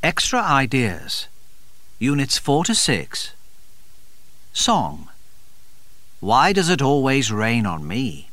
Extra Ideas. Units 4 to 6. Song. Why does it always rain on me?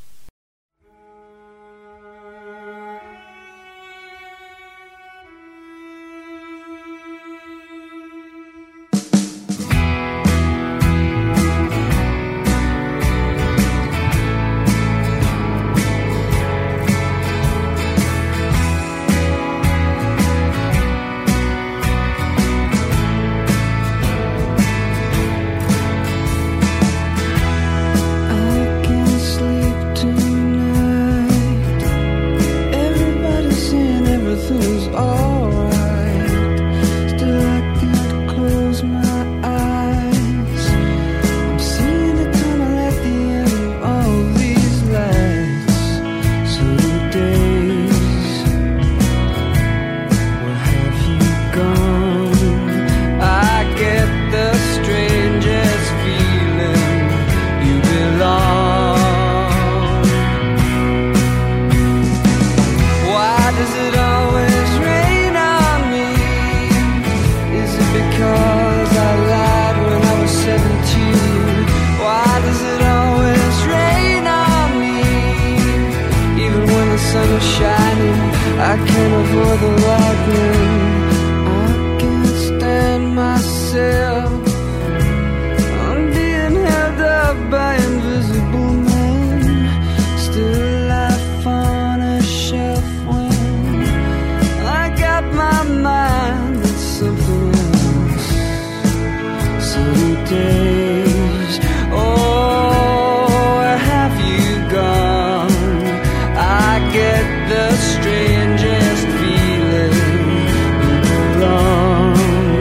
I can't avoid the lightning. I can't stand myself. I'm being held up by invisible men. Still life on a shelf when I got my mind on something else. Sunny days, oh, where have you gone? I get the strangest feeling you belong.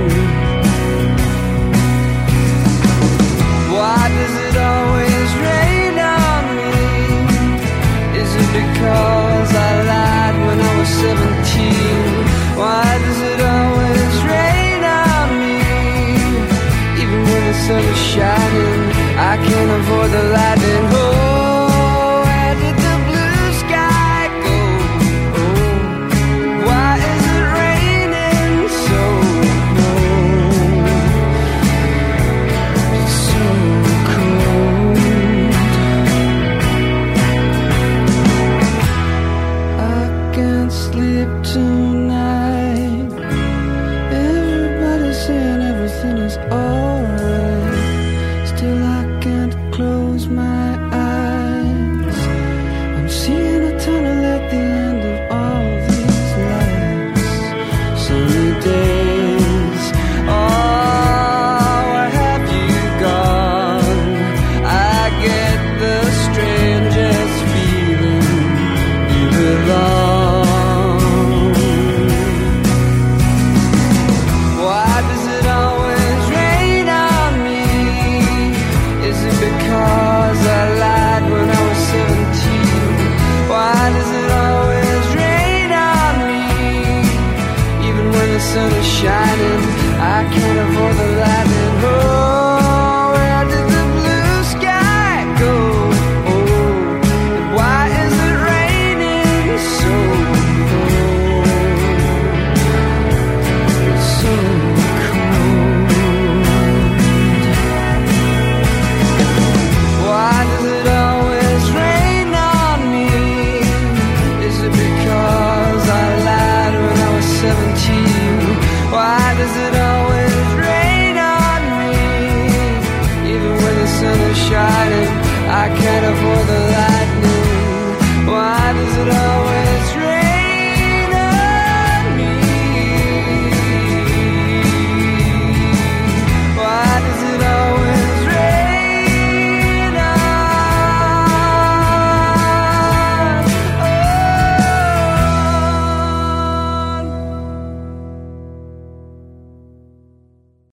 Why does it always rain on me? Is it because I lied when I was 17? Why does it always rain on me? Even when the sun is shining, I can't avoid the lightning. Oh, where did the blue sky go? Oh, why is it raining so cold? It's so cold. I can't sleep tonight. Everybody's saying everything is alright. Still I can't close my eyes. I'm seeing a tunnel at the end of all these lights. Sunny days, oh, where have you gone? I get the strangest feeling you belong. Why does it always rain on me? Is it because I lied when I was 17? Why does it always rain on me? Even when the sun is shining, I can't avoid the lightning. Oh, where did the blue sky go? Oh, and why is it raining so cold? It's so cold. Why does it always rain on me? Is it because I lied when I was 17? Why does it always rain on me? Even when the sun is shining, I can't avoid the lightning. Why does it always